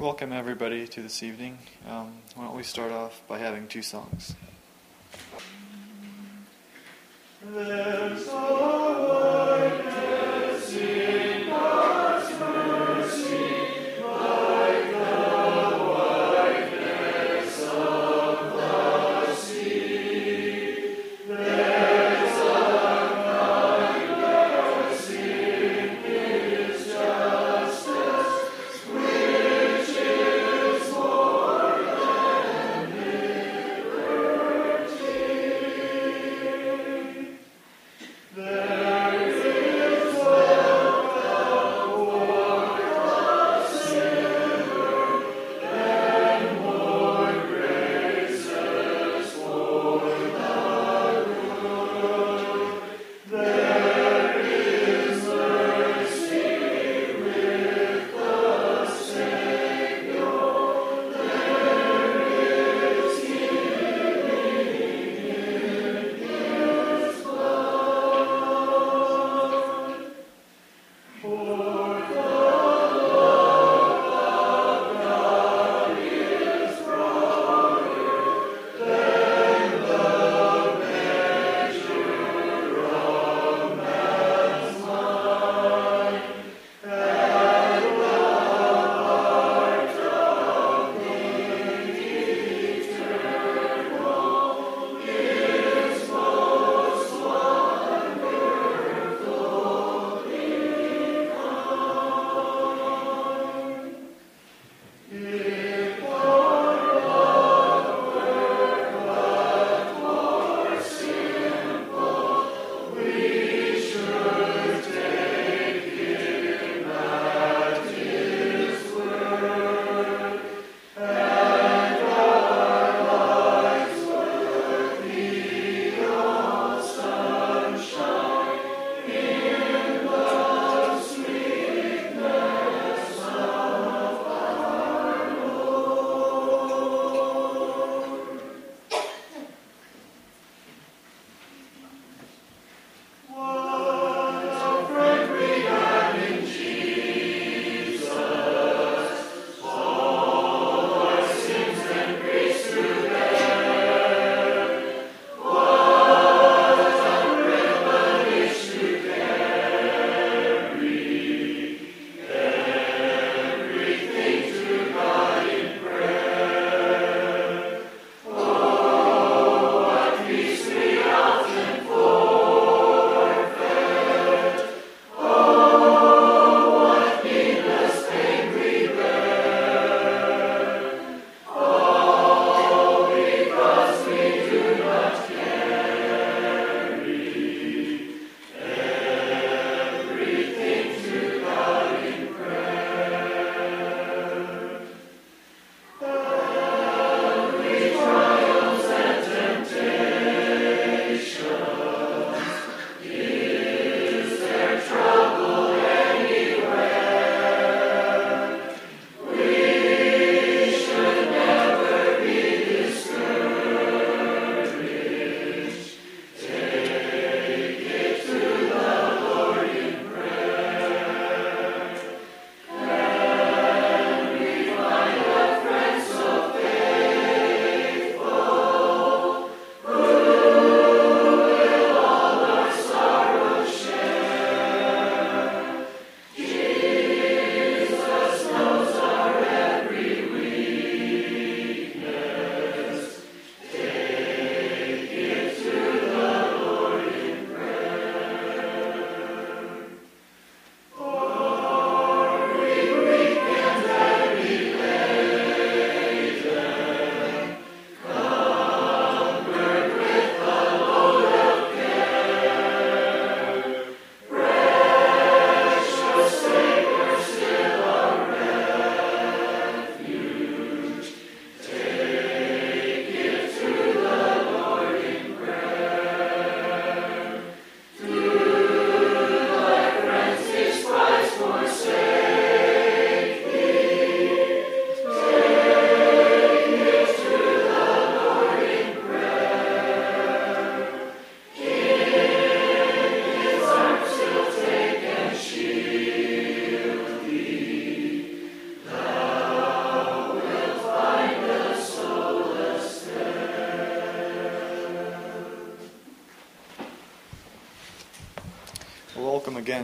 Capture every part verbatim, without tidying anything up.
Welcome everybody to this evening. Um, why don't we start off by having two songs. There's a whiteness in God's mercy, like the whiteness of the sea. There's a kindness in His justice, which is more than liberty. There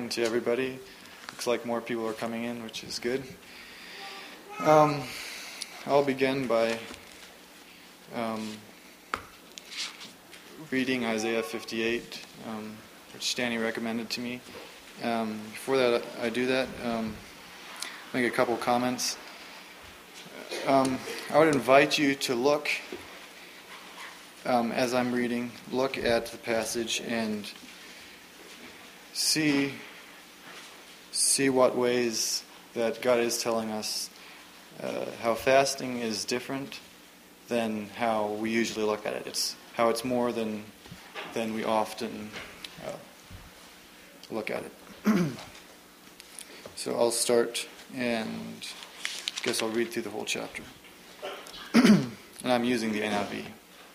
morning to everybody. Looks like more people are coming in, which is good. Um, I'll begin by um, reading Isaiah fifty-eight, um, which Danny recommended to me. Um, before that, I do that, um, make a couple comments. Um, I would invite you to look, um, as I'm reading, look at the passage and see see what ways that God is telling us uh, how fasting is different than how we usually look at it. It's how it's more than than we often uh, look at it. So I'll start, and I guess I'll read through the whole chapter. And I'm using the N I V.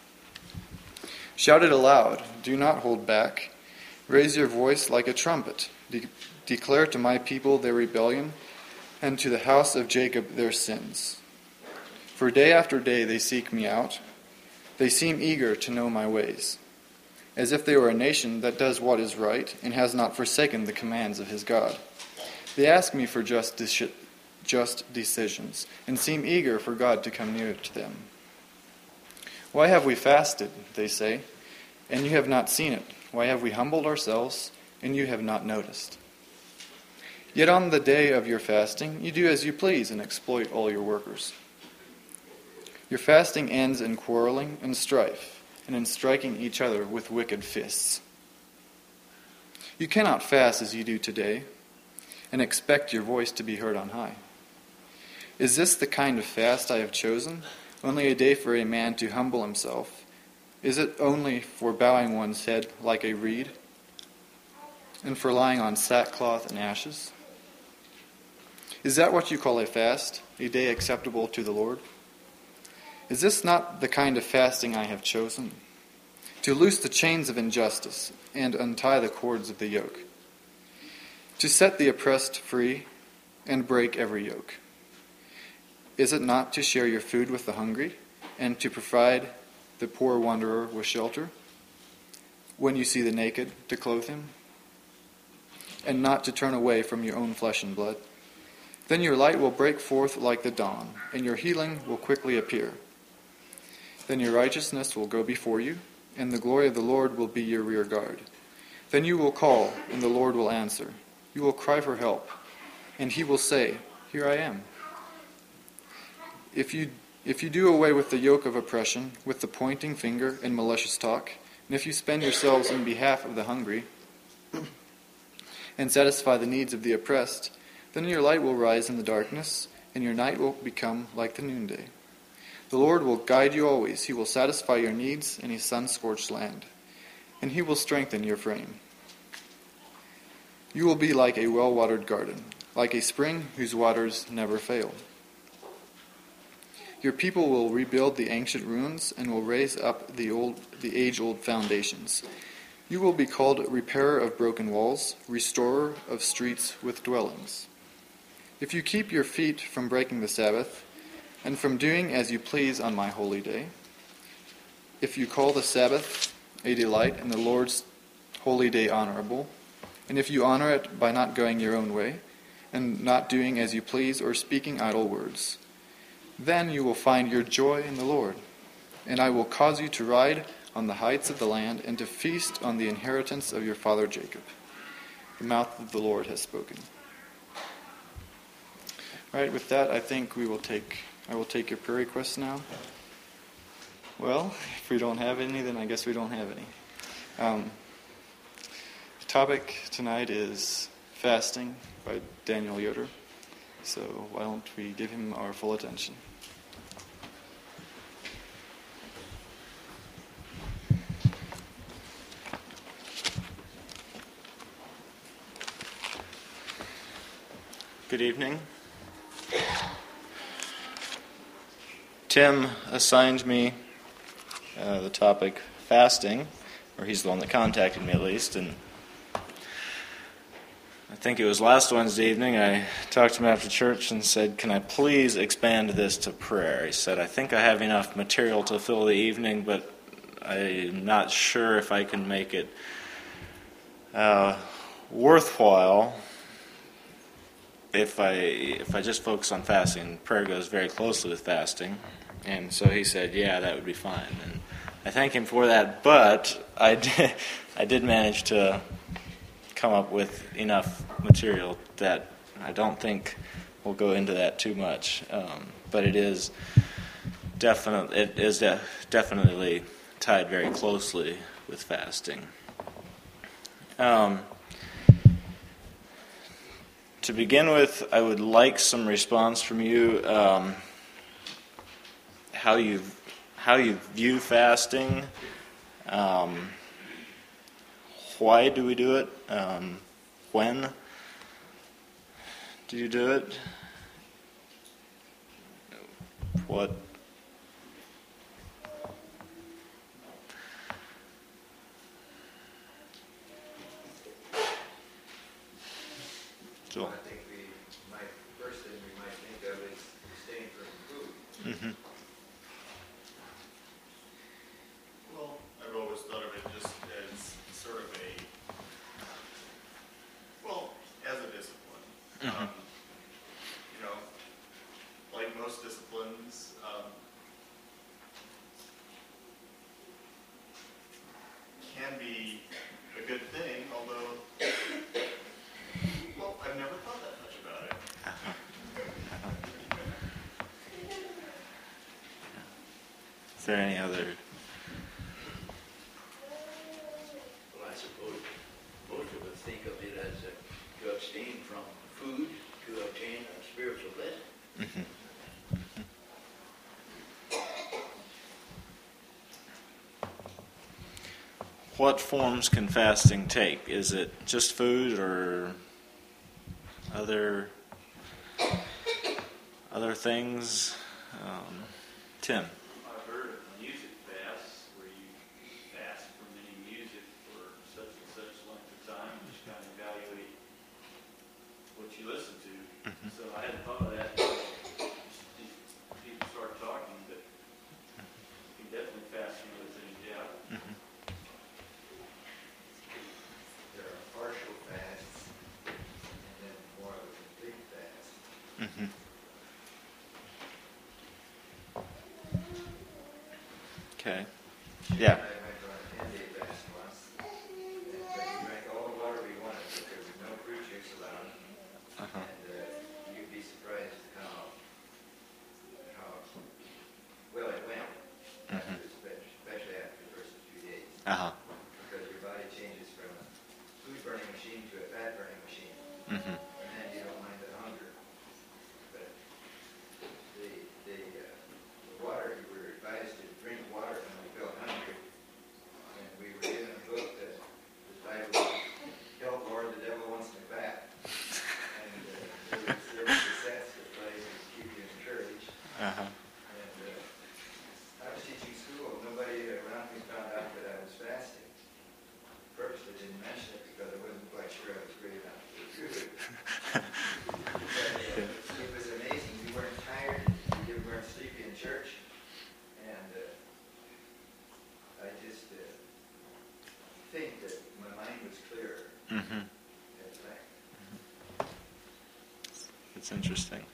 Shout it aloud, do not hold back. Raise your voice like a trumpet. De- declare to my people their rebellion, and to the house of Jacob their sins. For day after day they seek me out. They seem eager to know my ways, as if they were a nation that does what is right and has not forsaken the commands of his God. They ask me for just, de- just decisions, and seem eager for God to come near to them. Why have we fasted, they say, and you have not seen it? Why have we humbled ourselves, and you have not noticed? Yet on the day of your fasting, you do as you please and exploit all your workers. Your fasting ends in quarreling and strife, and in striking each other with wicked fists. You cannot fast as you do today, and expect your voice to be heard on high. Is this the kind of fast I have chosen? Only a day for a man to humble himself? Is it only for bowing one's head like a reed, and for lying on sackcloth and ashes? Is that what you call a fast, a day acceptable to the Lord? Is this not the kind of fasting I have chosen? To loose the chains of injustice and untie the cords of the yoke, to set the oppressed free and break every yoke. Is it not to share your food with the hungry and to provide the poor wanderer with shelter? When you see the naked, to clothe him, and not to turn away from your own flesh and blood? Then your light will break forth like the dawn, and your healing will quickly appear. Then your righteousness will go before you, and the glory of the Lord will be your rear guard. Then you will call, and the Lord will answer. You will cry for help, and he will say, Here I am. If you If you do away with the yoke of oppression, with the pointing finger and malicious talk, and if you spend yourselves in behalf of the hungry, and satisfy the needs of the oppressed, then your light will rise in the darkness, and your night will become like the noonday. The Lord will guide you always. He will satisfy your needs in a sun-scorched land, and he will strengthen your frame. You will be like a well-watered garden, like a spring whose waters never fail. Your people will rebuild the ancient ruins and will raise up the old, the age-old foundations. You will be called repairer of broken walls, restorer of streets with dwellings. If you keep your feet from breaking the Sabbath, and from doing as you please on my holy day, if you call the Sabbath a delight and the Lord's holy day honorable, and if you honor it by not going your own way, and not doing as you please or speaking idle words, then you will find your joy in the Lord, and I will cause you to ride on the heights of the land and to feast on the inheritance of your father Jacob. The mouth of the Lord has spoken. All right, with that, I think we will take, I will take your prayer requests now. Well, if we don't have any, then I guess we don't have any. Um, the topic tonight is fasting by Daniel Yoder. So why don't we give him our full attention? Good evening. Tim assigned me uh, the topic fasting, or he's the one that contacted me at least, and I think it was last Wednesday evening I talked to him after church and said, can I please expand this to prayer? He said, I think I have enough material to fill the evening, but I'm not sure if I can make it uh, worthwhile if I if I just focus on fasting. Prayer goes very closely with fasting, and so he said, "Yeah, that would be fine." And I thank him for that. But I did, I did manage to come up with enough material that I don't think we'll go into that too much. Um, but it is definitely it is de- definitely tied very closely with fasting. Um, To begin with, I would like some response from you. Um, how you how you view fasting. Um, why do we do it? Um, when do you do it? What? Joel. I think we might, first thing we might think of is abstain from food. Mm-hmm. Well, I've always thought of it just as sort of a, well, as a discipline. Mm-hmm. Um, you know, like most disciplines, um, can be a good thing, although, well, I've never thought that much about it. Is there any other? Well, I suppose most of us think of it as a, to abstain from food to obtain a spiritual blessing. Mm-hmm. What forms can fasting take? Is it just food or other other things? Um, Tim. I've heard of music fasts, where you fast from any music for such and such length of time, and just kind of evaluate what you listen to. Mhm. So I hadn't thought of that until people started talking, but you can definitely fast from other things, yeah. Mm-hmm. There are partial fasts and then more of a complete fast. Mm-hmm. Okay. Yeah. I went on a ten-day fast once, and but we drank all the water we wanted, but there was no fruit juice allowed. Uh-huh. And uh, you'd be surprised how, how well it went, after, Mhm. especially after the first few days. Uh-huh. Because your body changes from a food-burning machine to a fat-burning machine. Mm-hmm. And then you don't mind the hunger. But the, the, uh, the water, you were advised to drink water when we felt hungry. And we were given a book that the title was, Help Lord, the Devil Wants Me Fat. And uh, there was, there was a sense that plays to keep you encouraged. Uh-huh. And uh, I was teaching school. Nobody around me found out that I was fasting. Purposely didn't mention it because I wasn't quite sure I was great enough to do it. But, uh, it was amazing. We weren't tired. We weren't sleepy in church. And uh, I just uh, think that my mind was clearer Mm-hmm. at that. It's interesting.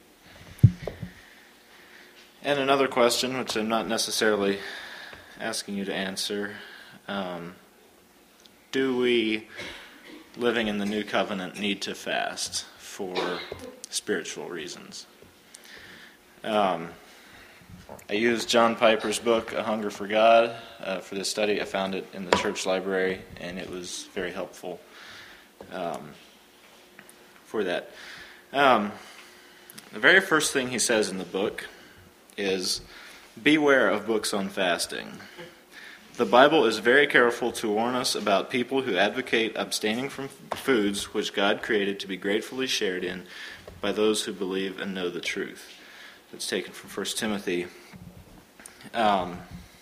And another question, which I'm not necessarily asking you to answer. Um, do we, living in the new covenant, need to fast for spiritual reasons? Um, I used John Piper's book, A Hunger for God, uh, for this study. I found it in the church library, and it was very helpful um, for that. Um, the very first thing he says in the book is, beware of books on fasting. The Bible is very careful to warn us about people who advocate abstaining from foods which God created to be gratefully shared in by those who believe and know the truth. That's taken from First Timothy. Um,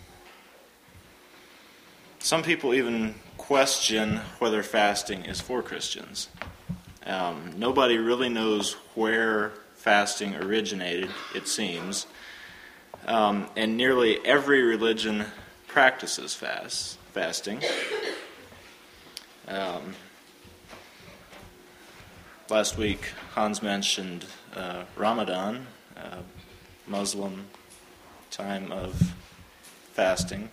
some people even question whether fasting is for Christians. Um, nobody really knows where fasting originated, it seems. Um, and nearly every religion practices fast, fasting. Um, last week Hans mentioned uh, Ramadan, uh, Muslim time of fasting.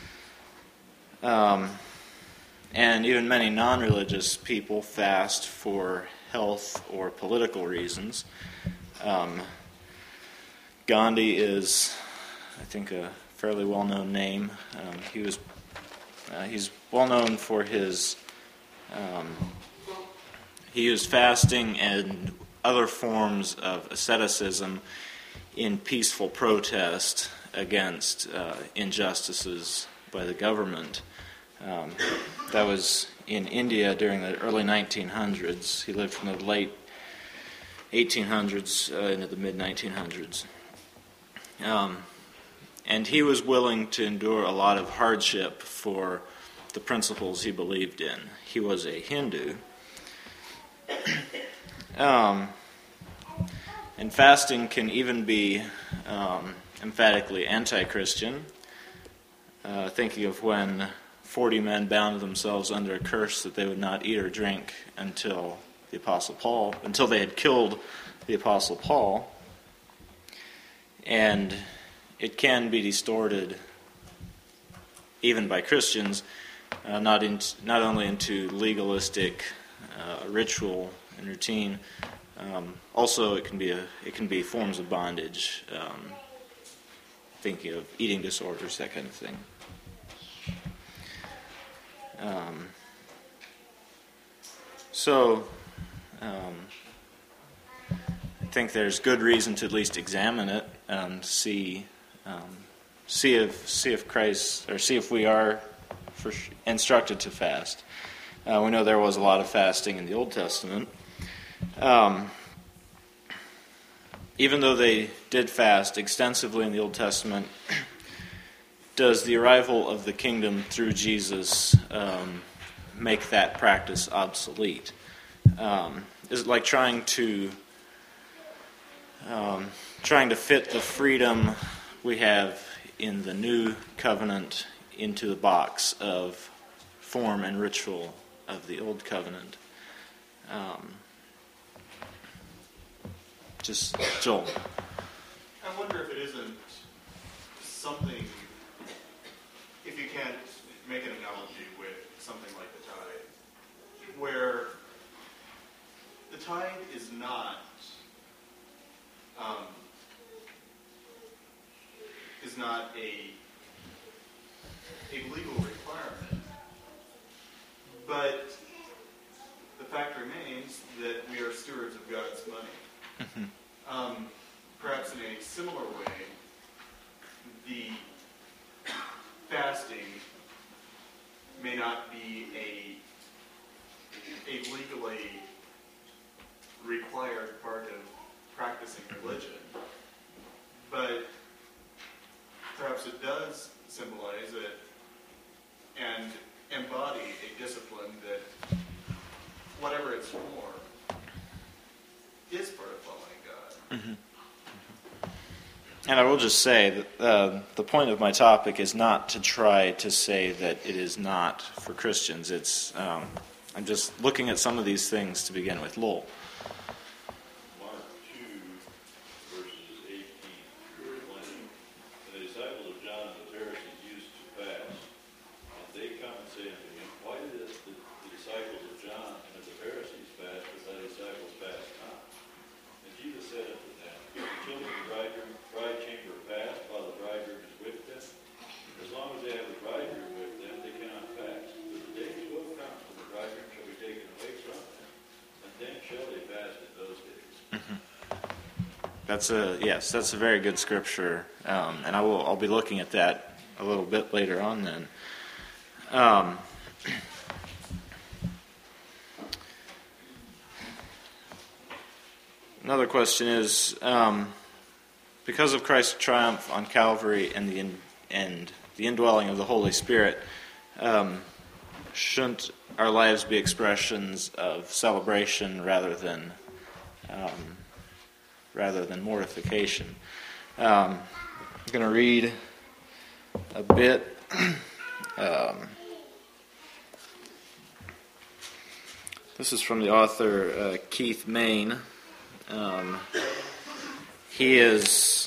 Um, and even many non-religious people fast for health or political reasons. Um, Gandhi is, I think, a fairly well-known name. Um, he was uh, he's well known for his um, he used fasting and other forms of asceticism in peaceful protest against uh, injustices by the government. Um, that was in India during the early nineteen hundreds. He lived from the late eighteen hundreds uh, into the mid nineteen hundreds. Um, and he was willing to endure a lot of hardship for the principles he believed in. He was a Hindu. um, and fasting can even be um, emphatically anti-Christian. Uh, thinking of when forty men bound themselves under a curse that they would not eat or drink until the Apostle Paul, until they had killed the Apostle Paul. And it can be distorted even by Christians, uh, not in, not only into legalistic uh, ritual and routine. Um, also, it can be a it can be forms of bondage. Um, thinking of eating disorders, that kind of thing. Um, so, um, I think there's good reason to at least examine it and see, um, see if see if Christ or see if we are for, instructed to fast. Uh, we know there was a lot of fasting in the Old Testament. Um, even though they did fast extensively in the Old Testament, does the arrival of the kingdom through Jesus um, make that practice obsolete? Um, is it like trying to um, trying to fit the freedom we have in the new covenant into the box of form and ritual of the old covenant? Um, just Joel. I wonder if it isn't something, if you can't make an analogy with something like the tithe, where the tithe is not um, is not a a legal requirement, but the fact remains that we are stewards of God's money. Um, perhaps in a similar way, the fasting may not be a a legally required part of practicing religion, but perhaps it does symbolize it and embody a discipline that, whatever its form, is part of following God. Mm-hmm. And I will just say that uh, the point of my topic is not to try to say that it is not for Christians. It's um, I'm just looking at some of these things to begin with. Lowell. Mark two, verses eighteen through twenty. The disciples of John the Pharisees used to fast. And they come and say unto him, Why did the, the, the disciples of John and of the Pharisees fast, but thy disciples fast not? And Jesus said unto them, The children of the bridegroom, bride chamber fast, while the bridegroom is with them. As long as they have the bridegroom with them, they cannot fast. But the days will come when the bridegroom shall be taken away from them, and then shall they fast in those days. Mm-hmm. That's a yes. That's a very good scripture, um, and I will. I'll be looking at that a little bit later on. Then, um, another question is, um, because of Christ's triumph on Calvary and the in, and the indwelling of the Holy Spirit, um, shouldn't our lives be expressions of celebration rather than um, rather than mortification? Um, I'm going to read a bit. um, This is from the author uh, Keith Main. Um, he is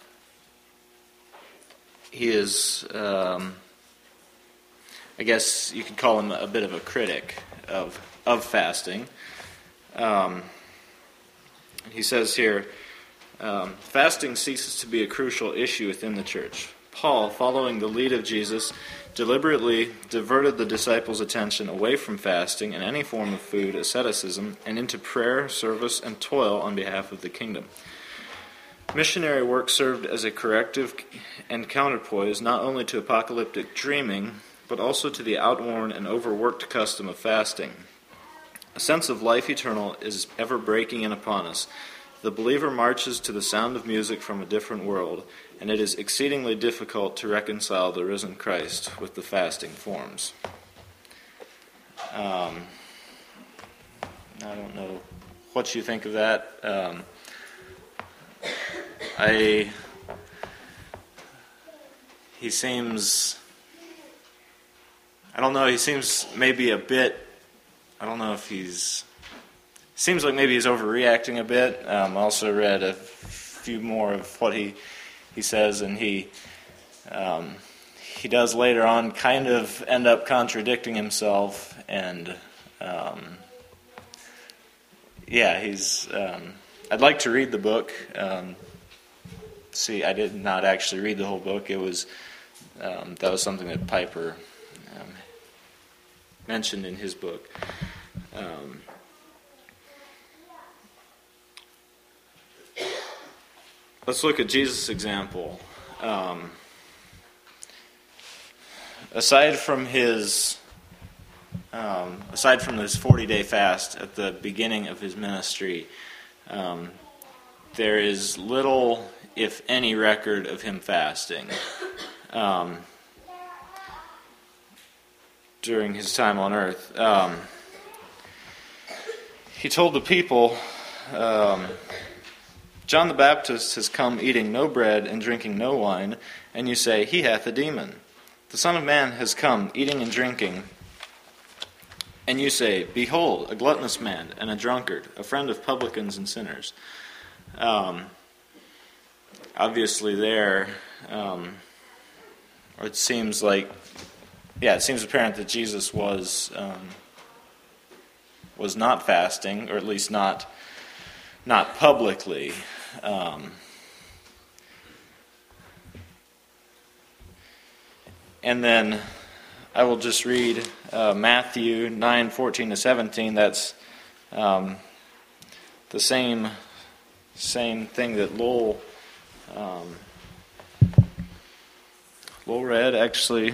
he is um, I guess you could call him a bit of a critic of of fasting. Um, he says here, um, fasting ceases to be a crucial issue within the church. Paul, following the lead of Jesus, deliberately diverted the disciples' attention away from fasting and any form of food asceticism and into prayer, service, and toil on behalf of the kingdom. Missionary work served as a corrective and counterpoise not only to apocalyptic dreaming, but also to the outworn and overworked custom of fasting. A sense of life eternal is ever breaking in upon us. The believer marches to the sound of music from a different world, and it is exceedingly difficult to reconcile the risen Christ with the fasting forms. Um, I don't know what you think of that. Um, I he seems I don't know, he seems maybe a bit I don't know if he's seems like maybe he's overreacting a bit. Um, I also read a few more of what he he says, and he um, he does later on kind of end up contradicting himself, and um, yeah, he's. Um, I'd like to read the book. Um, see, I did not actually read the whole book. It was um, that was something that Piper um, mentioned in his book. Um, let's look at Jesus' example. Um, aside from his, um, aside from this forty-day fast at the beginning of his ministry, um, there is little, if any, record of him fasting um, during his time on earth. Um, he told the people, um, John the Baptist has come eating no bread and drinking no wine, and you say, he hath a demon. The Son of Man has come eating and drinking, and you say, behold, a gluttonous man and a drunkard, a friend of publicans and sinners. Um, obviously there, um, or it seems like, yeah, it seems apparent that Jesus was um, was not fasting, or at least not not publicly. Um, and then I will just read uh, Matthew nine fourteen to seventeen. That's um, the same same thing that Lowell um, Lowell read. Actually,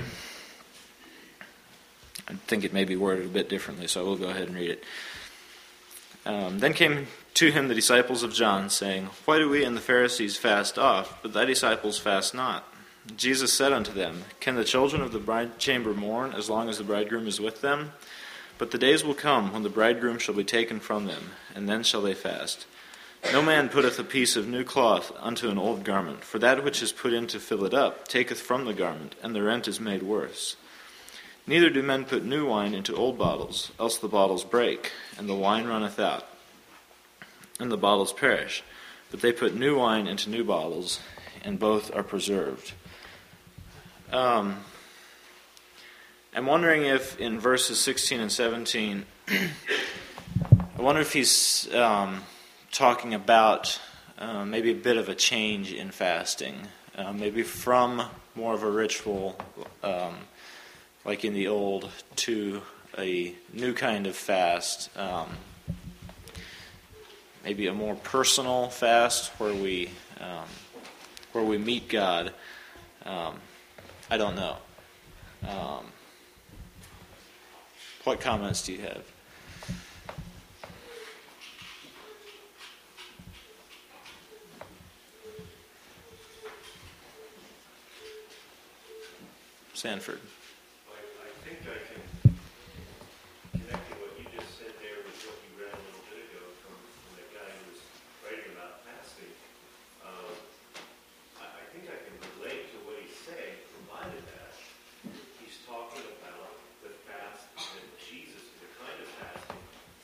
I think it may be worded a bit differently, so I will go ahead and read it. Um, then came to him the disciples of John, saying, why do we and the Pharisees fast oft, but thy disciples fast not? Jesus said unto them, can the children of the bride chamber mourn as long as the bridegroom is with them? But the days will come when the bridegroom shall be taken from them, and then shall they fast. No man putteth a piece of new cloth unto an old garment, for that which is put in to fill it up taketh from the garment, and the rent is made worse. Neither do men put new wine into old bottles, else the bottles break, and the wine runneth out, and the bottles perish. But they put new wine into new bottles, and both are preserved. Um, I'm wondering if in verses sixteen and seventeen, I wonder if he's um, talking about uh, maybe a bit of a change in fasting, uh, maybe from more of a ritual, um, like in the old, to a new kind of fast, um, maybe a more personal fast where we um, where we meet God. Um, I don't know. Um, what comments do you have? Sanford. I, I think I can connect to what you just said there with what you read a little bit ago from, from the guy who was writing about fasting. Uh, I, I think I can relate to what he's saying, provided that he's talking about the fast that Jesus, the kind of fasting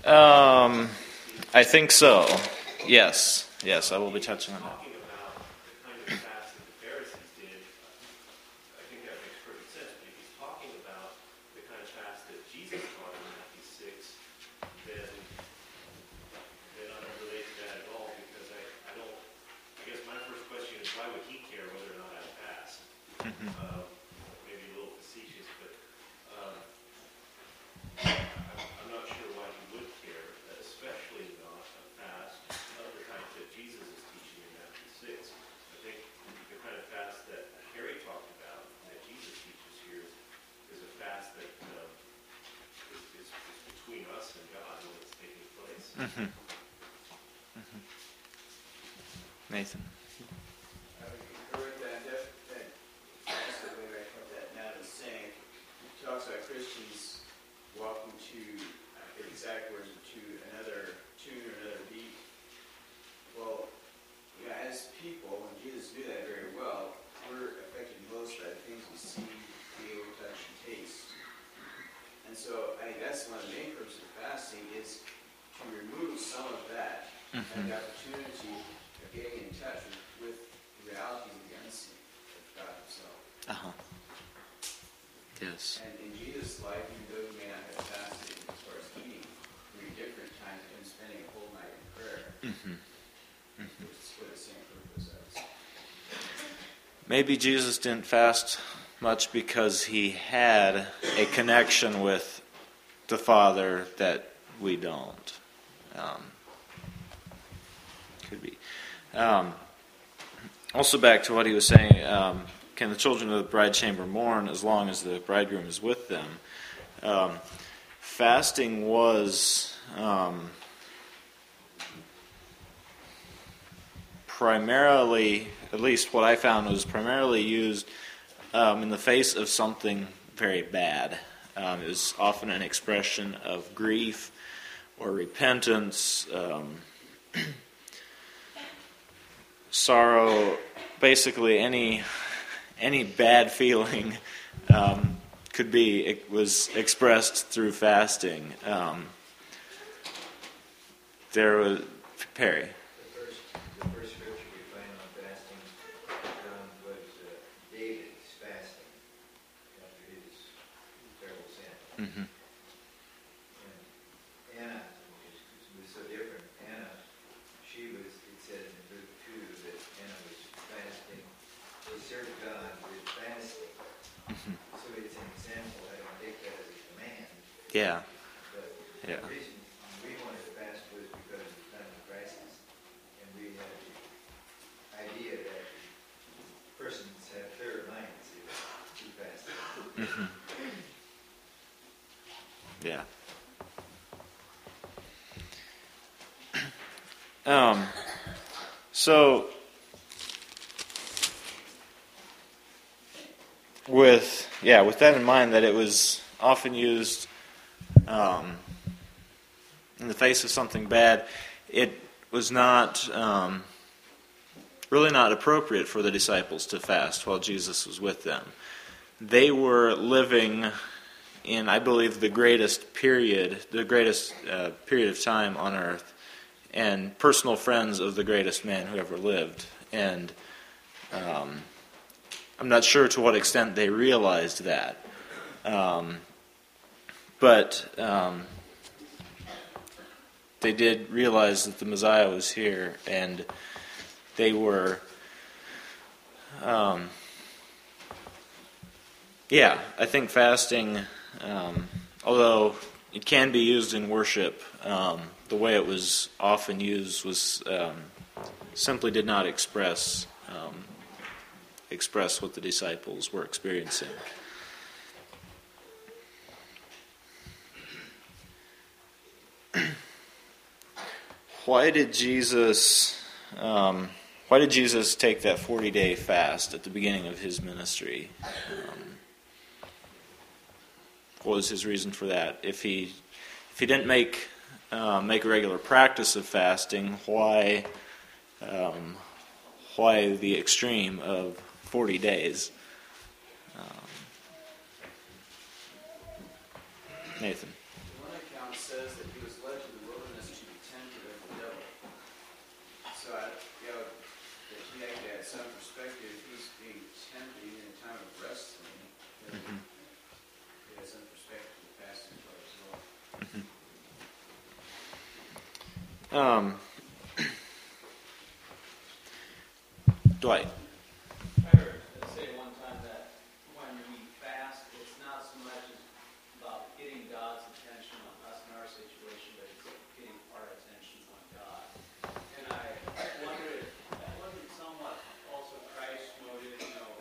Um, I think so. Yes. Yes, I will be touching on that. Talking about the kind of fast that the Pharisees did, I think that makes perfect sense. But if he's talking about the kind of fast that Jesus taught in Matthew six, then, then I don't relate to that at all, because I, I don't, I guess my first question is, why would he care whether or not I fast? Um, maybe a little facetious, but um, I'm, I'm not sure why he would care, especially not a fast of the kind that Jesus is teaching in Matthew six. I think the kind of fast that Harry talked about, that Jesus teaches here, is, is a fast that um, is, is, is between us and God when it's taking place. Mm-hmm. Mm-hmm. Nathan. I would concur with that. That, that that's the way I put that. Matt is saying, he talks about Christians walking to, I forget the exact words, to another tune or another beat. Well, yeah, as people, and Jesus knew that very well, we're affected most by the things we see, feel, touch, and taste. And so I think that's one of the main purposes of fasting is to remove some of that and the opportunity of getting in touch with, with the realities of the unseen of God himself. Uh-huh. Yes. And in Jesus' life, even though he may not have fasted as far as eating, there were different times of him spending a whole night in prayer. Mm-hmm. Mm-hmm. Which is for the same purpose as. Maybe Jesus didn't fast much because he had a connection with the Father that we don't. Um, could be. Um, also back to what he was saying, um, can the children of the bride chamber mourn as long as the bridegroom is with them? Um, fasting was um, primarily, at least what I found, was primarily used um, in the face of something very bad. Um, it was often an expression of grief or repentance, um, sorrow, basically any any bad feeling um, could be, it was expressed through fasting. Um, there was, Perry. The first, the first scripture we find on fasting um, was uh, David's fasting after his terrible sin. Mm-hmm. And Anna, which was so different, Anna, she was, it said in Luke two that Anna was fasting. They served God with fasting. Mm-hmm. So it's an example. I don't take that as a command. Yeah. But Yeah. the reason we wanted to fast was because of the time of crisis. And we had the idea that persons have clear minds if you fast. Mm-hmm. Yeah. Um, so, with yeah, with that in mind, that it was often used um, in the face of something bad, it was not um, really not appropriate for the disciples to fast while Jesus was with them. They were living in, I believe, the greatest period, the greatest uh, period of time on earth, and personal friends of the greatest man who ever lived. And um, I'm not sure to what extent they realized that. Um, but um, they did realize that the Messiah was here, and they were, um, yeah, I think fasting, um, although it can be used in worship, um, the way it was often used was um, simply did not express um, express what the disciples were experiencing. Why did Jesus? Um, why did Jesus take that forty-day fast at the beginning of his ministry? Um, what was his reason for that? If he if he didn't make uh, make a regular practice of fasting, why um, why the extreme of forty days? Um, Nathan. One account says that he was led to the some perspective, he's being tempted in a time of wrestling. You know, Mhm. He has some perspective of fasting part as well. Um, Dwight. I heard say one time that when we fast, it's not so much as about getting God's attention on us and our situation, but it's getting our attention on God. And I wonder if that wasn't somewhat also Christ's motive, you know.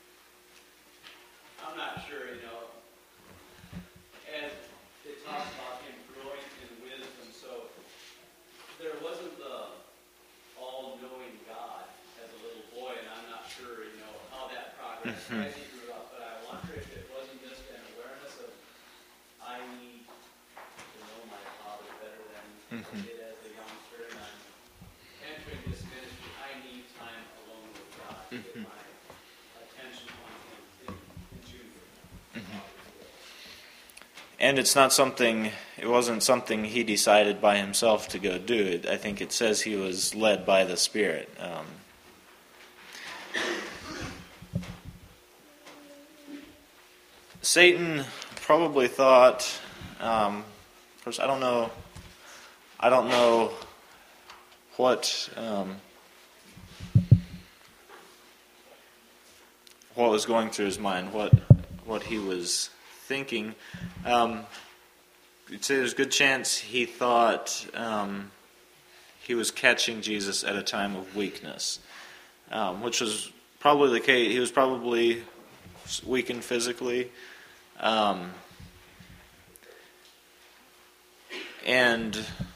I'm not sure, you know, as it talks about him growing in wisdom, so there wasn't the all-knowing God as a little boy, and I'm not sure, you know, how that progressed Mhm. as he grew up, but I wonder if it wasn't just an awareness of, I need to know my Father better than I Mhm. did as a youngster, and I'm entering this ministry, I need time alone with God to get Mhm. my attention on him in, in tune with Mhm. Father's will. And it's not something, it wasn't something he decided by himself to go do. It, I think it says he was led by the Spirit. Um, Satan probably thought, um, of course, I don't know, I don't know what um, what was going through his mind, what what he was thinking. Um, you'd say there's a good chance he thought um, he was catching Jesus at a time of weakness, um, which was probably the case. He was probably weakened physically. Um, and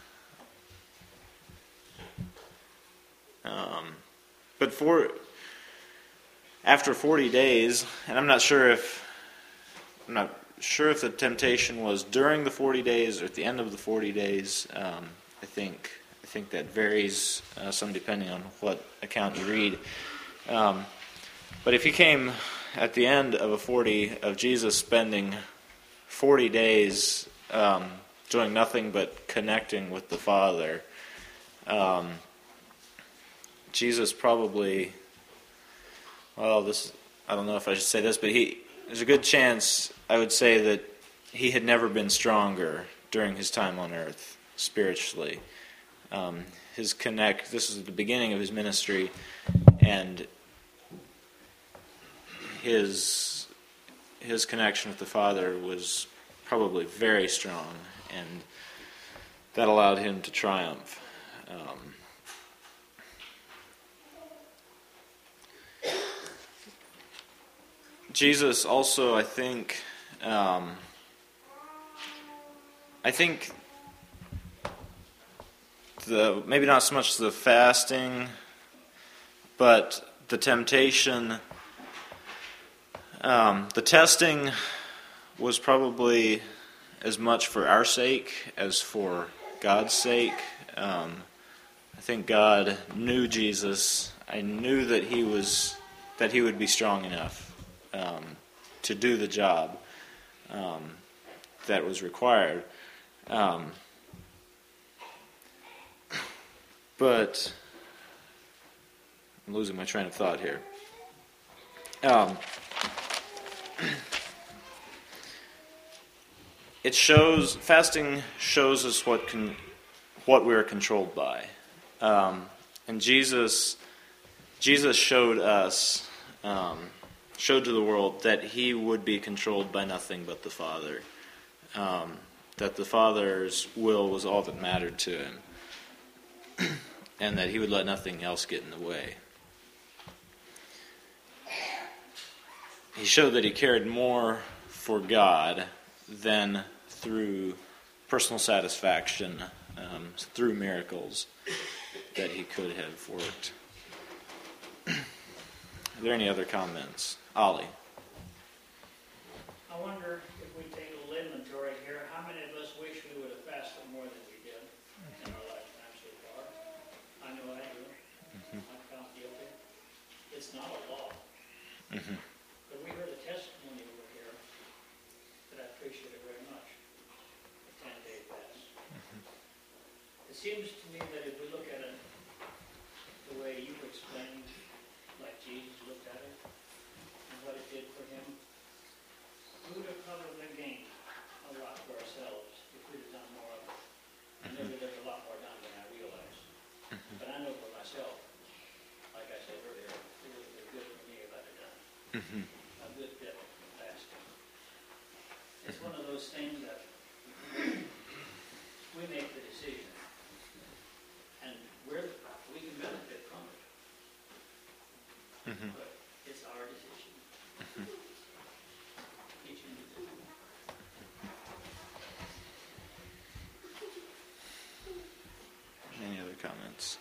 um, but for after forty days, and I'm not sure if I'm not sure if the temptation was during the forty days or at the end of the forty days. Um, I think I think that varies uh, some depending on what account you read. Um, but if he came at the end of a forty of Jesus spending forty days um, doing nothing but connecting with the Father, um, Jesus probably, well, this I don't know if I should say this, but he there's a good chance I would say that he had never been stronger during his time on earth spiritually. Um, his connect. This is the beginning of his ministry, and his his connection with the Father was probably very strong, and that allowed him to triumph. Um, Jesus also, I think, um, I think the maybe not so much the fasting, but the temptation. Um, the testing was probably as much for our sake as for God's sake. Um, I think God knew Jesus. I knew that he was that he would be strong enough um, to do the job um, that was required. Um, but I'm losing my train of thought here. Um, It shows, fasting shows us what can, what we are controlled by, um, and Jesus, Jesus showed us, um, showed to the world that he would be controlled by nothing but the Father, um, that the Father's will was all that mattered to him, and that he would let nothing else get in the way. He showed that he cared more for God than through personal satisfaction, um, through miracles that he could have worked. Are there any other comments? Ollie? I wonder if we take a little inventory here, how many of us wish we would have fasted more than we did in our lifetime so far? I know I do. Mm-hmm. I found guilty. It's not a law. Mm-hmm. But we heard a testimony over here that I appreciated very much. A ten-day fast. Mm-hmm. It seems to me that if we look at it the way you explained like Jesus looked at it and what it did for him, we would have probably gained a lot for ourselves if we'd have done more of it. And maybe there's a lot more done than I realize. But I know for myself, like I said earlier, it would have been good for me if I'd have done Mm-hmm. a good bit of fasting. It's one of those things that we make the decision, and we're, we can benefit from it. Mm-hmm. But it's our decision. Each individual. Any other comments?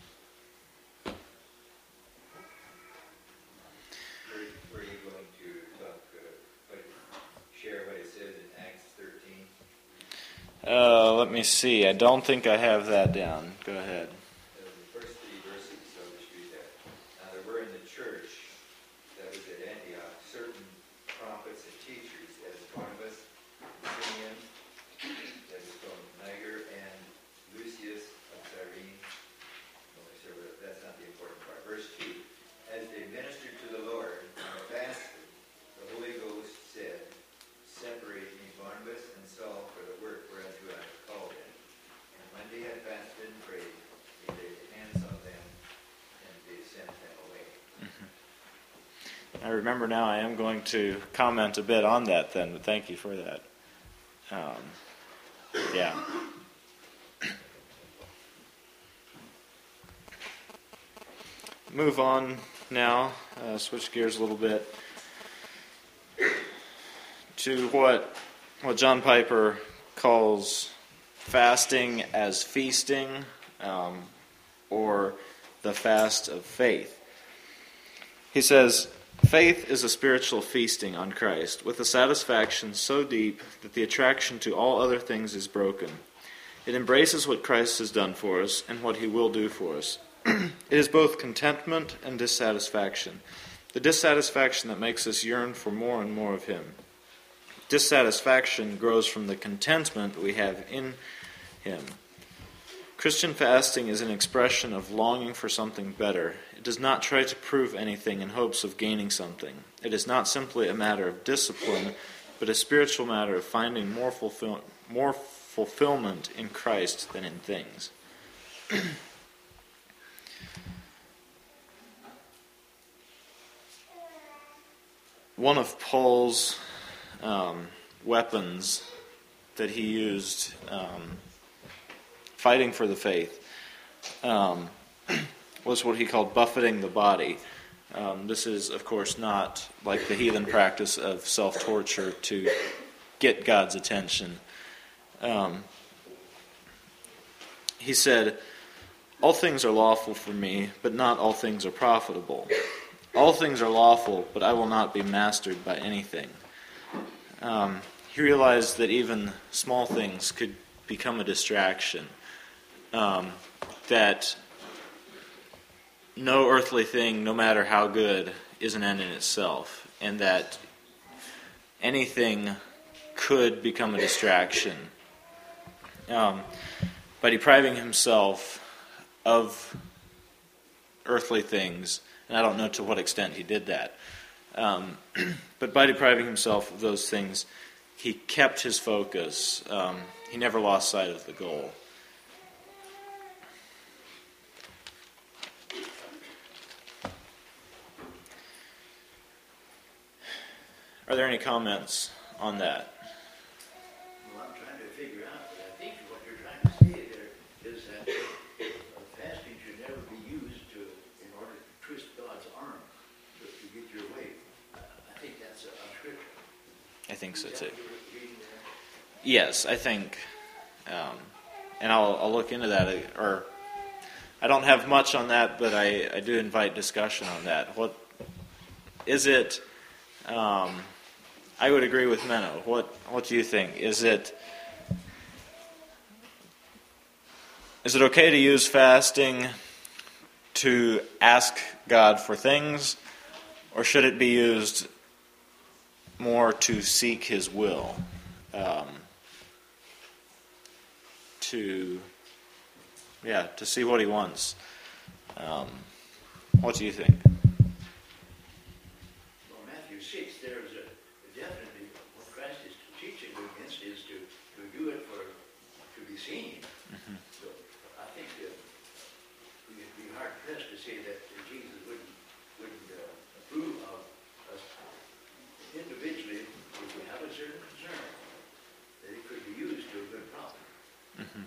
Were, were you going to talk, uh, what, share what it says in Acts thirteen? Uh, let me see. I don't think I have that down. Go ahead. Uh, the first three verses, so just read that. Now there were in the church that was at Antioch certain prophets and teachers, as Barnabas, Simeon, that was from Niger, and Lucius of Cyrene. Well, sure, but that's not the important part. Verse two. As they ministered to the Lord and fasted, the Holy Ghost said, Separate me Barnabas and Saul for the work whereunto I have called them. And when they had fasted and prayed, he laid hands on them, and they sent them away. I remember now I am going to comment a bit on that then, but thank you for that. Um, yeah. Move on now, uh, switch gears a little bit to what what John Piper calls fasting as feasting, um, or the fast of faith. He says, faith is a spiritual feasting on Christ, with a satisfaction so deep that the attraction to all other things is broken. It embraces what Christ has done for us and what he will do for us. It is both contentment and dissatisfaction. The dissatisfaction that makes us yearn for more and more of him. Dissatisfaction grows from the contentment we have in him. Christian fasting is an expression of longing for something better. It does not try to prove anything in hopes of gaining something. It is not simply a matter of discipline, but a spiritual matter of finding more fulfill- more fulfillment in Christ than in things. One of Paul's um, weapons that he used um, fighting for the faith um, was what he called buffeting the body. Um, this is, of course, not like the heathen practice of self-torture to get God's attention. Um, he said, all things are lawful for me, but not all things are profitable. All things are lawful, but I will not be mastered by anything. Um, he realized that even small things could become a distraction. Um, that no earthly thing, no matter how good, is an end in itself. And that anything could become a distraction. Um, by depriving himself of earthly things, and I don't know to what extent he did that. Um, but by depriving himself of those things, he kept his focus. Um, he never lost sight of the goal. Are there any comments on that? Well, I'm trying to figure out, but I think what you're trying to say there is that uh, fasting should never be used to, in order to twist God's arm to, to get your way. Uh, I think that's unscriptural. I think so Is too. that what you're reading there? Yes, I think, um, and I'll, I'll look into that. Or I don't have much on that, but I, I do invite discussion on that. What is it? Um, I would agree with Menno. What What do you think? Is it is it okay to use fasting to ask God for things, or should it be used more to seek His will? Um, to yeah, to see what He wants. Um, what do you think? six, there is a definitely what Christ is teaching against is to, to do it for to be seen. Mm-hmm. So I think that we'd be hard pressed to say that Jesus wouldn't wouldn't uh, approve of us individually if we have a certain concern that it could be used to a good problem. Mm-hmm.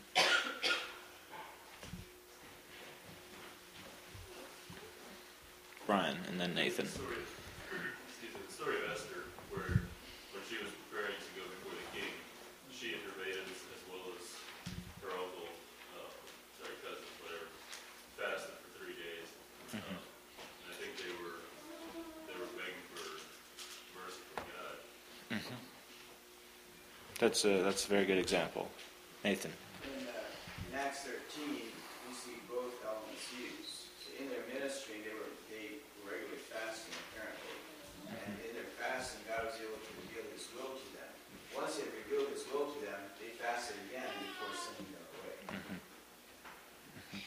Brian, and then Nathan. The story, excuse me, the story of Esther, where when she was preparing to go before the king, she and her maidens, as well as her uncle, uh, sorry, cousins, whatever, fasted for three days. Mm-hmm. Um, and I think they were they were begging for mercy from God. Mm-hmm. That's a that's a very good example, Nathan. In, uh, in Acts thirteen, we see both elements used. So in their ministry, they were they were regularly fasting, apparently, and in their fasting, God was able to reveal His will to them. Once He revealed His will to them, they fasted again before sending them away. Mm-hmm. Mm-hmm.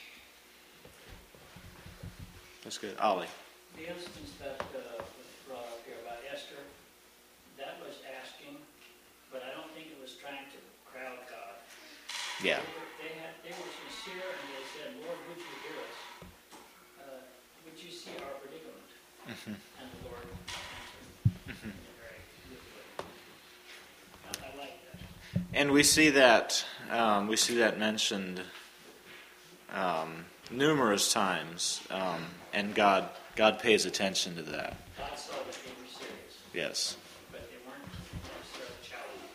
That's good, Ollie. The instance that uh, was brought up here about Esther, that was asking, but I don't think it was trying to crowd God. Yeah. They were, they had, they were sincere, and they said, Lord, would you hear us? Uh, would you see our predicament? Mm-hmm. And the Lord answered Mm-hmm. in a very good way. I, I like that. And we see that um, we see that mentioned um, numerous times, um, and God God pays attention to that. God saw that they were serious, Yes. but they weren't necessarily challenging.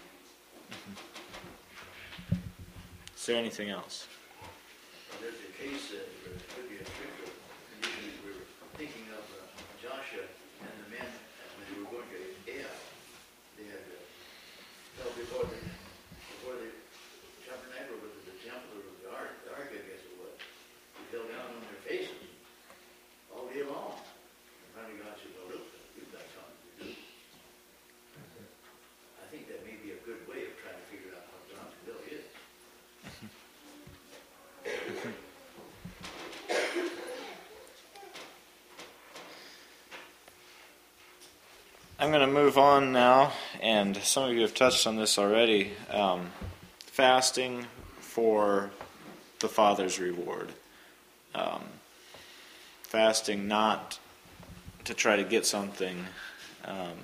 Is there anything else? Well, there's a case that uh, could be a trivial condition. We were thinking of uh, Joshua and the men uh, when they were going to Ai. They had uh, fell before the before the tabernacle, was it the temple or the ark? The ark, I guess it was. They fell down on their faces all day long. And finally God said, "Well, look, you've got something to do." I think that may be a good way of trying to figure out what God's will is. I'm going to move on now, and some of you have touched on this already. Um, fasting for the Father's reward. Um, fasting not to try to get something. Um,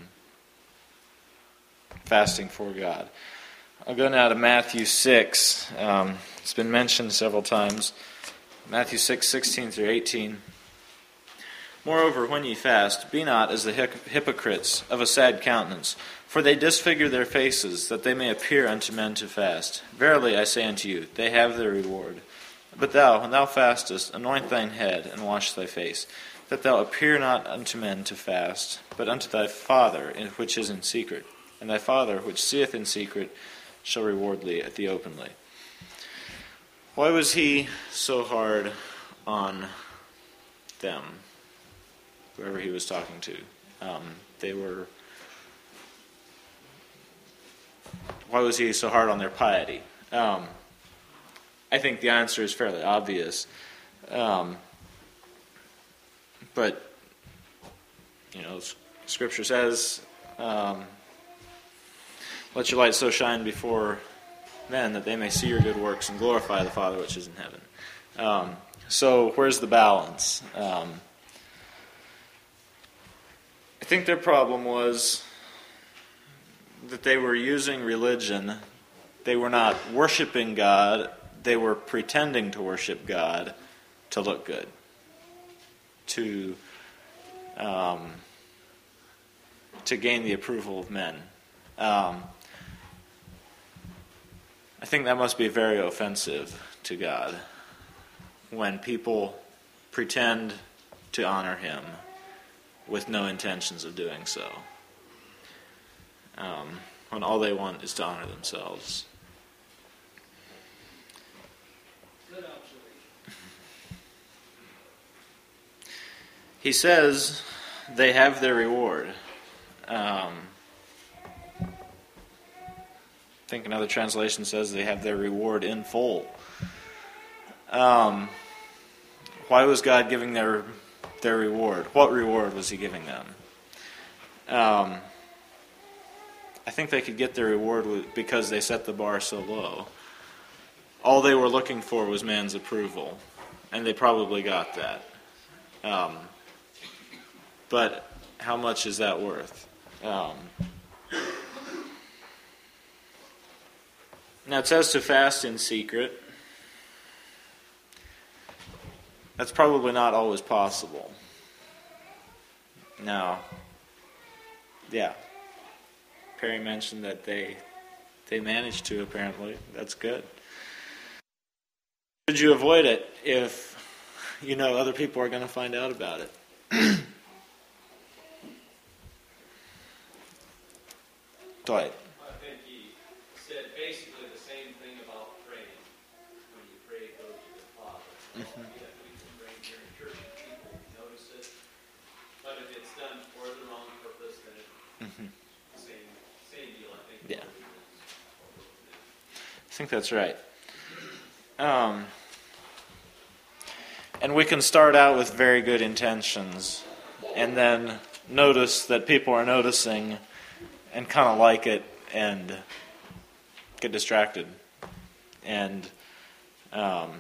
fasting for God. I'll go now to Matthew six. Um, it's been mentioned several times. Matthew six, sixteen through eighteen. Moreover, when ye fast, be not as the hypocrites of a sad countenance, for they disfigure their faces, that they may appear unto men to fast. Verily I say unto you, they have their reward. But thou, when thou fastest, anoint thine head, and wash thy face, that thou appear not unto men to fast, but unto thy Father which is in secret. And thy Father which seeth in secret shall reward thee at the openly. Why was he so hard on them? Whoever he was talking to. Um, they were... Why was he so hard on their piety? Um, I think the answer is fairly obvious. Um, but, you know, Scripture says, um, let your light so shine before men that they may see your good works and glorify the Father which is in heaven. Um, so where's the balance? Um, I think their problem was that they were using religion. They were not worshiping God. They were pretending to worship God to look good, to um, to gain the approval of men. Um, I think that must be very offensive to God when people pretend to honor Him with no intentions of doing so. Um, when all they want is to honor themselves. Good observation. He says they have their reward. Um, I think another translation says they have their reward in full. Um, why was God giving their their reward? What reward was He giving them? um, I think they could get their reward with, because they set the bar so low. All they were looking for was man's approval, and they probably got that. Um, but how much is that worth? Um, now it says to fast in secret. That's probably not always possible. Now, yeah, Perry mentioned that they they managed to, apparently. That's good. Should you avoid it if you know other people are going to find out about it? Dwight. I think he said basically the same thing about praying. When you pray, go to the Father. Mm-hmm. Yeah, we can pray here in church and people notice it. But if it's done for the wrong purpose, then it's Mm-hmm. the same, same deal, I think. Yeah. I think that's right. Um, and we can start out with very good intentions and then notice that people are noticing and kind of like it and get distracted. And um,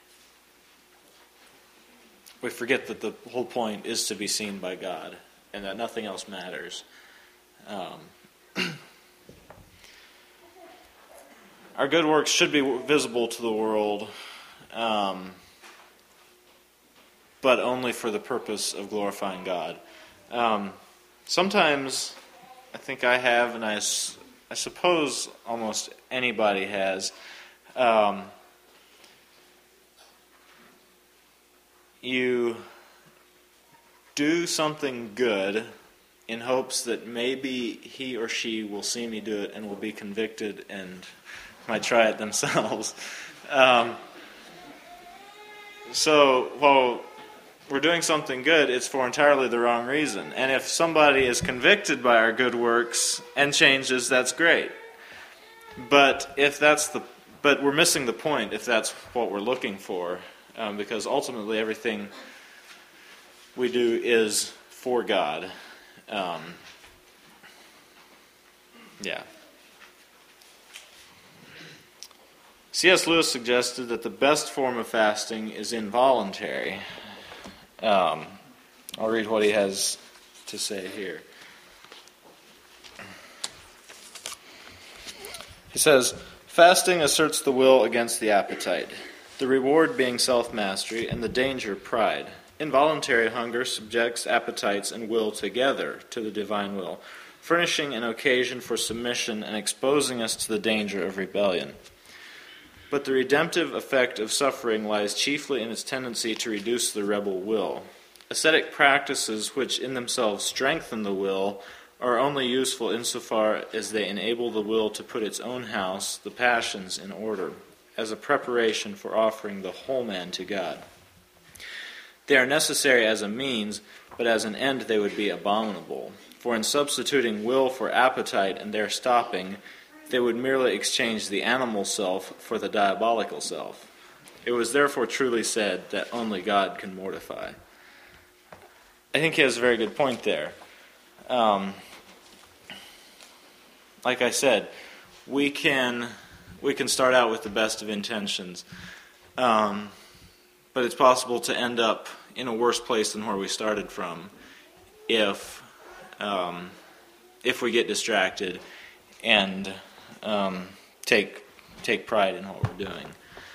we forget that the whole point is to be seen by God and that nothing else matters. Um, our good works should be visible to the world, um, but only for the purpose of glorifying God. Um, sometimes, I think I have, and I, I suppose almost anybody has, um, you do something good in hopes that maybe he or she will see me do it and will be convicted and might try it themselves. Um, so while we're doing something good, it's for entirely the wrong reason. And if somebody is convicted by our good works and changes, that's great. But if that's the, but we're missing the point if that's what we're looking for, um, because ultimately everything we do is for God. Um, yeah. C S Lewis suggested that the best form of fasting is involuntary. Um, I'll read what he has to say here. He says, fasting asserts the will against the appetite, the reward being self-mastery and the danger pride. Involuntary hunger subjects appetites and will together to the divine will, furnishing an occasion for submission and exposing us to the danger of rebellion. But the redemptive effect of suffering lies chiefly in its tendency to reduce the rebel will. Ascetic practices which in themselves strengthen the will are only useful insofar as they enable the will to put its own house, the passions, in order, as a preparation for offering the whole man to God. They are necessary as a means, but as an end they would be abominable. For in substituting will for appetite and their stopping, they would merely exchange the animal self for the diabolical self. It was therefore truly said that only God can mortify. I think he has a very good point there. Um, like I said, we can we can start out with the best of intentions, um, but it's possible to end up in a worse place than where we started from if um, if we get distracted and um, take take pride in what we're doing.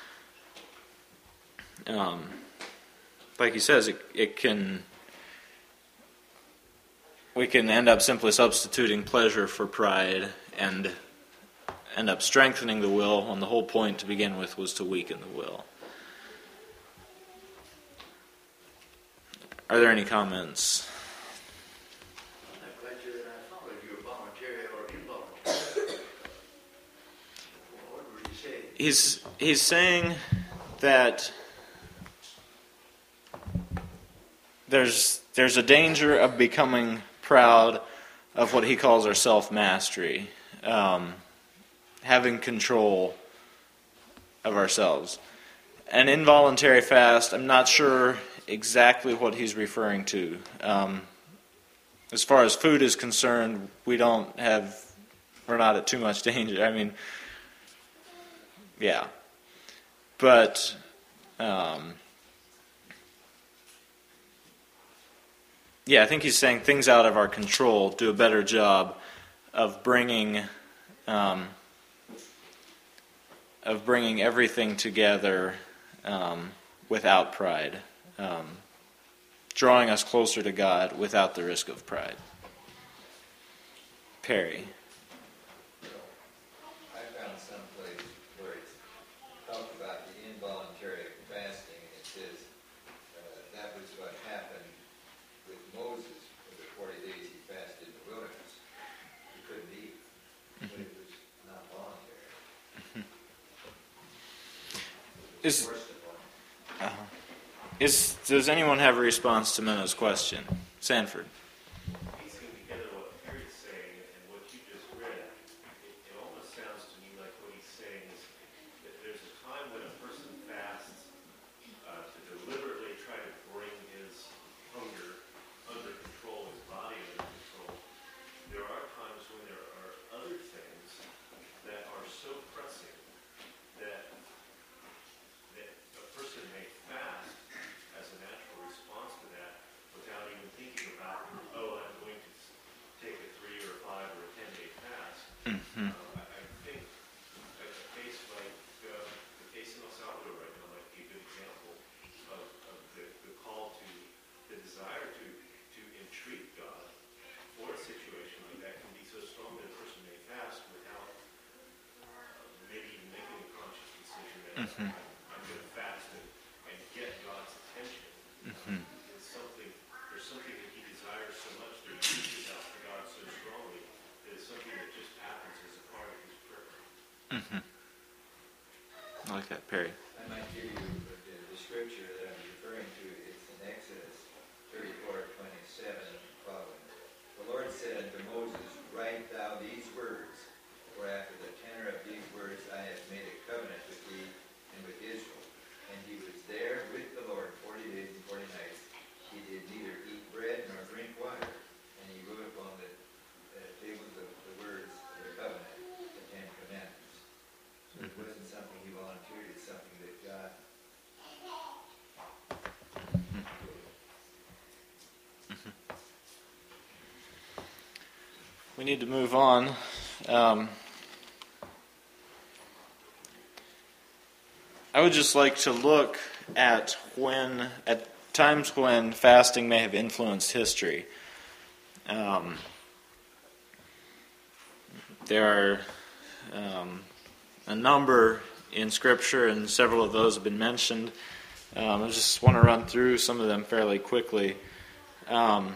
Um, like he says, it, it can we can end up simply substituting pleasure for pride and end up strengthening the will when the whole point to begin with was to weaken the will. Are there any comments? I'm not quite sure that I followed you, voluntary or involuntary. What were you saying? He's he's saying that there's there's a danger of becoming proud of what he calls our self-mastery, um, having control of ourselves. An involuntary fast, I'm not sure exactly what he's referring to. Um, as far as food is concerned, we don't have, we're not at too much danger. I mean, yeah. But, um, yeah, I think he's saying things out of our control do a better job of bringing, um, of bringing everything together um, without pride, um, drawing us closer to God without the risk of pride. Perry. I found some place where it's talked about the involuntary fasting, and it says uh, that was what happened with Moses for the forty days he fasted in the wilderness. He couldn't eat, but it was not voluntary. It was Is, forcible. uh, is does anyone have a response to Menno's question? Sanford. Piecing together what Perry's saying and what you just read, it, it almost sounds to me like what he's saying is that there's a time when a person fasts uh, to deliberately try to bring his hunger under control, his body under control. There are times when there are other things that are so pressing that, that a person may fast as a natural response to that without even thinking about, oh, I'm going to take a three or a five or a ten-day fast. Mm-hmm. Uh, I, I think a, a case like uh, the case in El Salvador right now might be a good example of, of the, the call to, the desire to, to entreat God for a situation like that can be so strong that a person may fast without uh, maybe even making a conscious decision that Mm-hmm. I'm going to fast and, and get God's attention. Mm-hmm. It's something, there's something that he desires so much that he reaches out to God so strongly that it's something that just happens as a part of his prayer. Mm-hmm. I like that, Perry. I might give you the, the scripture that I'm referring to. It's in Exodus thirty-four, twenty-seven and following. The Lord said unto Moses, write thou these words, for after the tenor of these words I have made a covenant with thee and with Israel. And he was there with the Lord forty days and forty nights. He did neither eat bread nor drink water. And he wrote upon the uh, tables of the words of the covenant, the Ten Commandments. So it wasn't something he volunteered, it's something that God We need to move on. Um, I would just like to look at when, at times when fasting may have influenced history. Um, there are um, a number in Scripture, and several of those have been mentioned. Um, I just want to run through some of them fairly quickly. Um,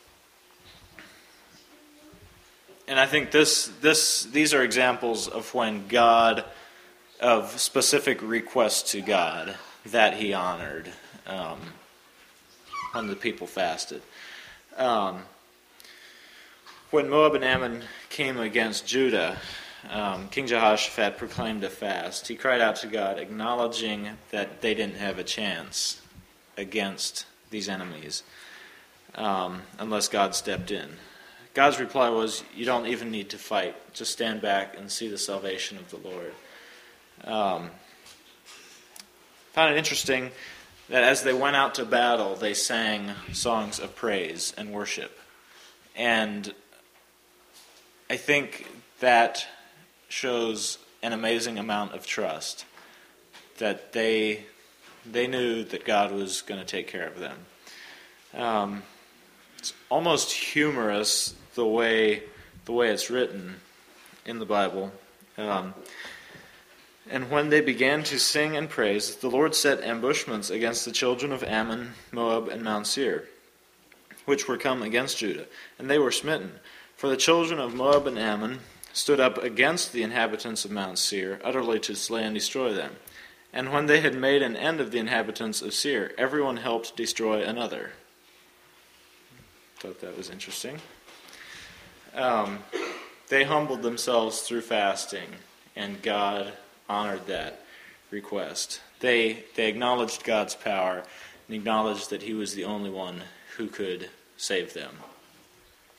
and I think this, this, these are examples of when God, of specific requests to God that He honored um, when the people fasted. Um, when Moab and Ammon came against Judah, um, King Jehoshaphat proclaimed a fast. He cried out to God, acknowledging that they didn't have a chance against these enemies um, unless God stepped in. God's reply was, you don't even need to fight. Just stand back and see the salvation of the Lord. Um, found it interesting that as they went out to battle, they sang songs of praise and worship. And I think that shows an amazing amount of trust, that they they knew that God was going to take care of them. Um, it's almost humorous the way the way it's written in the Bible. Um, and when they began to sing and praise, the Lord set ambushments against the children of Ammon, Moab, and Mount Seir, which were come against Judah, and they were smitten. For the children of Moab and Ammon stood up against the inhabitants of Mount Seir, utterly to slay and destroy them. And when they had made an end of the inhabitants of Seir, everyone helped destroy another. Thought that was interesting. Um, they humbled themselves through fasting, and God honored that request. They they acknowledged God's power and acknowledged that He was the only one who could save them.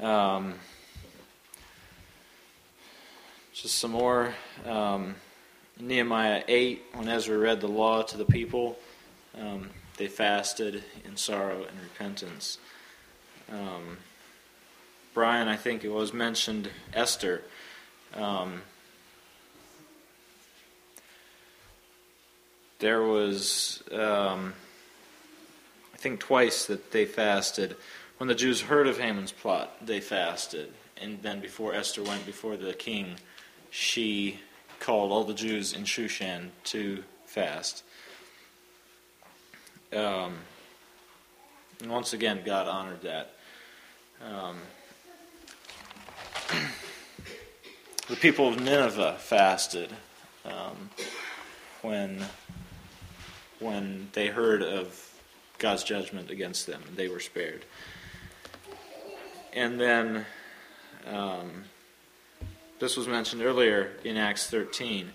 Um, just some more. Um, Nehemiah eight, when Ezra read the law to the people, um, they fasted in sorrow and repentance. Um, Brian, I think it was mentioned Esther. Um, there was, um, I think twice that they fasted. When the Jews heard of Haman's plot, they fasted. And then before Esther went before the king, she called all the Jews in Shushan to fast. Um, and once again, God honored that. Um, the people of Nineveh fasted um, when when they heard of God's judgment against them, and they were spared. And then, um, this was mentioned earlier in Acts thirteen.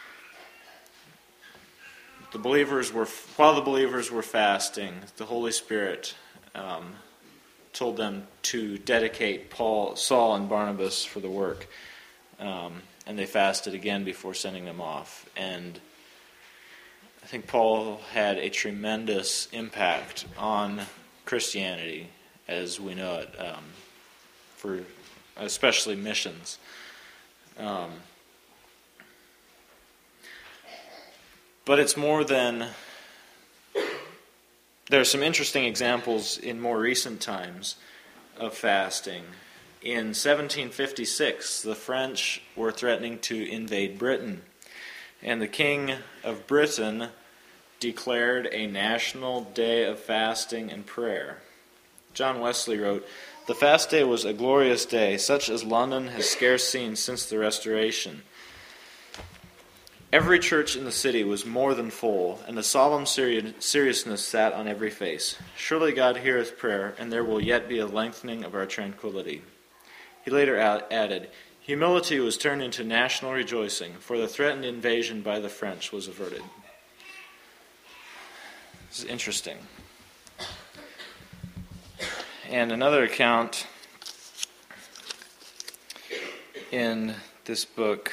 The believers were, while the believers were fasting, the Holy Spirit um, told them to dedicate Paul, Saul, and Barnabas for the work, um, and they fasted again before sending them off. And I think Paul had a tremendous impact on Christianity as we know it, um, for especially missions. Um, but it's more than... There are some interesting examples in more recent times of fasting. In seventeen fifty-six, the French were threatening to invade Britain, and the King of Britain declared a national day of fasting and prayer. John Wesley wrote, "The fast day was a glorious day, such as London has scarce seen since the Restoration. Every church in the city was more than full, and a solemn seri- seriousness sat on every face. Surely God heareth prayer, and there will yet be a lengthening of our tranquility." He later ad- added, "Humility was turned into national rejoicing, for the threatened invasion by the French was averted." This is interesting. And another account in this book,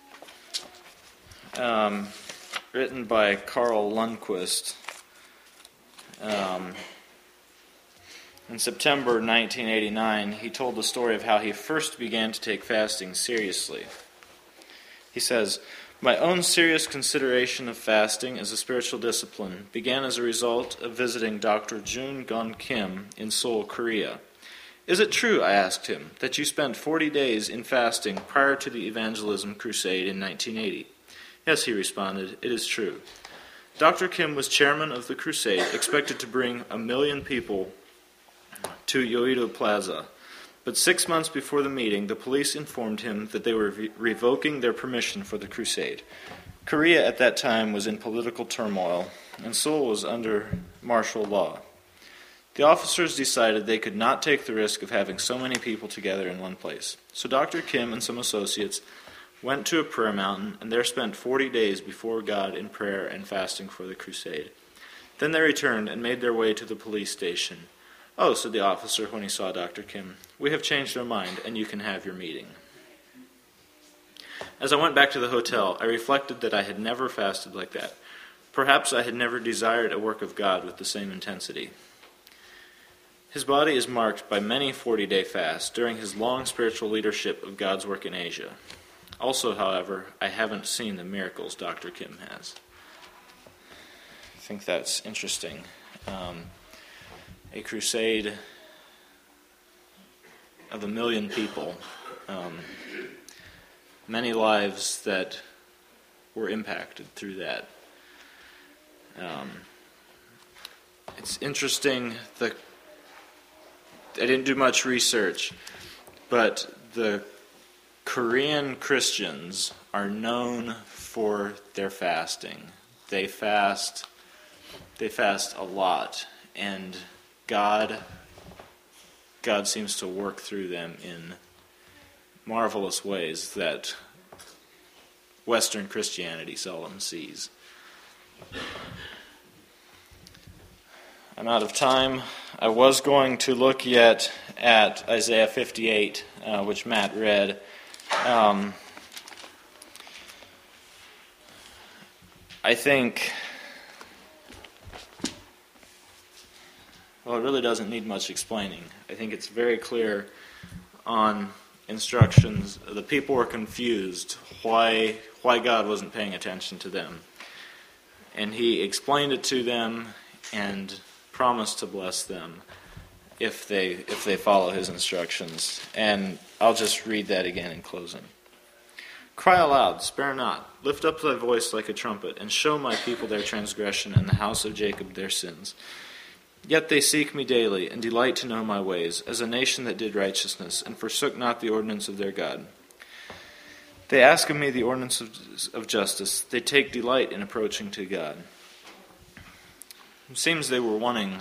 um, written by Carl Lundquist, um, in September nineteen eighty-nine, he told the story of how he first began to take fasting seriously. He says, "My own serious consideration of fasting as a spiritual discipline began as a result of visiting Doctor Jun Gon Kim in Seoul, Korea. 'Is it true,' I asked him, 'that you spent forty days in fasting prior to the evangelism crusade in nineteen eighty? "Yes," he responded, "it is true." Doctor Kim was chairman of the crusade, expected to bring a million people to Yoido Plaza. But six months before the meeting, the police informed him that they were re- revoking their permission for the crusade. Korea at that time was in political turmoil, and Seoul was under martial law. The officers decided they could not take the risk of having so many people together in one place. So Doctor Kim and some associates went to a prayer mountain, and there spent forty days before God in prayer and fasting for the crusade. Then they returned and made their way to the police station. "Oh," said the officer when he saw Doctor Kim, "we have changed our mind, and you can have your meeting." As I went back to the hotel, I reflected that I had never fasted like that. Perhaps I had never desired a work of God with the same intensity. His body is marked by many forty-day fasts during his long spiritual leadership of God's work in Asia. Also, however, I haven't seen the miracles Doctor Kim has. I think that's interesting. Um, a crusade of a million people, um, many lives that were impacted through that. Um, it's interesting, the, I didn't do much research, but the Korean Christians are known for their fasting. They fast, they fast a lot, and God, God seems to work through them in marvelous ways that Western Christianity seldom sees. I'm out of time. I was going to look yet at Isaiah fifty-eight, uh, which Matt read. Um, I think, well, it really doesn't need much explaining. I think it's very clear on instructions. The people were confused why why God wasn't paying attention to them. And he explained it to them and promised to bless them if they if they follow his instructions. And I'll just read that again in closing. Cry aloud, spare not, lift up thy voice like a trumpet, and show my people their transgression, and the house of Jacob their sins. Yet they seek me daily, and delight to know my ways, as a nation that did righteousness, and forsook not the ordinance of their God. They ask of me the ordinance of, of justice. They take delight in approaching to God. It seems they were wanting,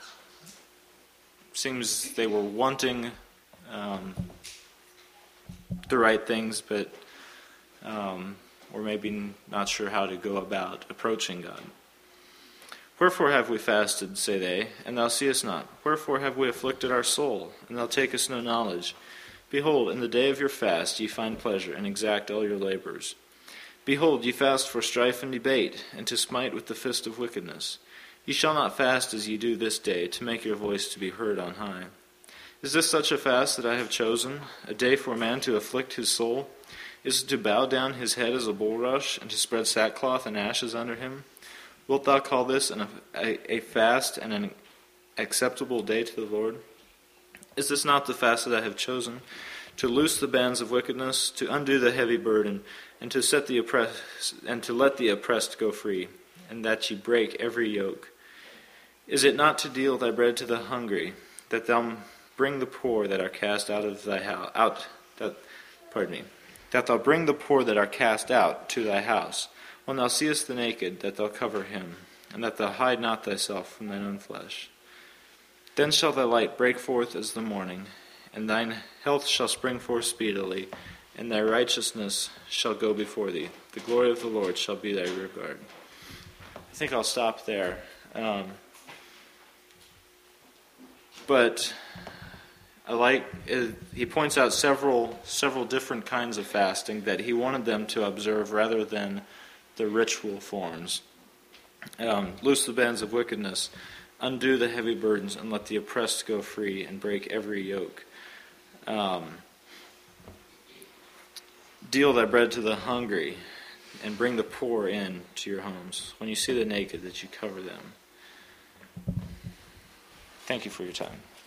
seems they were wanting um, the right things, but um, or maybe not sure how to go about approaching God. Wherefore have we fasted, say they, and thou seest not? Wherefore have we afflicted our soul, and thou takest no knowledge? Behold, in the day of your fast ye find pleasure, and exact all your labors. Behold, ye fast for strife and debate, and to smite with the fist of wickedness. Ye shall not fast as ye do this day, to make your voice to be heard on high. Is this such a fast that I have chosen, a day for a man to afflict his soul? Is it to bow down his head as a bulrush, and to spread sackcloth and ashes under him? Wilt thou call this an, a, a fast and an acceptable day to the Lord? Is this not the fast that I have chosen? To loose the bands of wickedness, to undo the heavy burden, and to set the oppressed, and to let the oppressed go free, and that ye break every yoke? Is it not to deal thy bread to the hungry, that thou bring the poor that are cast out of thy house out that pardon me, that thou bring the poor that are cast out to thy house? When thou seest the naked, that thou cover him, and that thou hide not thyself from thine own flesh. Then shall thy light break forth as the morning, and thine health shall spring forth speedily, and thy righteousness shall go before thee. The glory of the Lord shall be thy rear guard. I think I'll stop there. Um, but I like it, he points out several several different kinds of fasting that he wanted them to observe rather than the ritual forms. Um, loose the bands of wickedness, undo the heavy burdens, and let the oppressed go free, and break every yoke. Um, deal thy bread to the hungry, and bring the poor in to your homes. When you see the naked, that you cover them. Thank you for your time.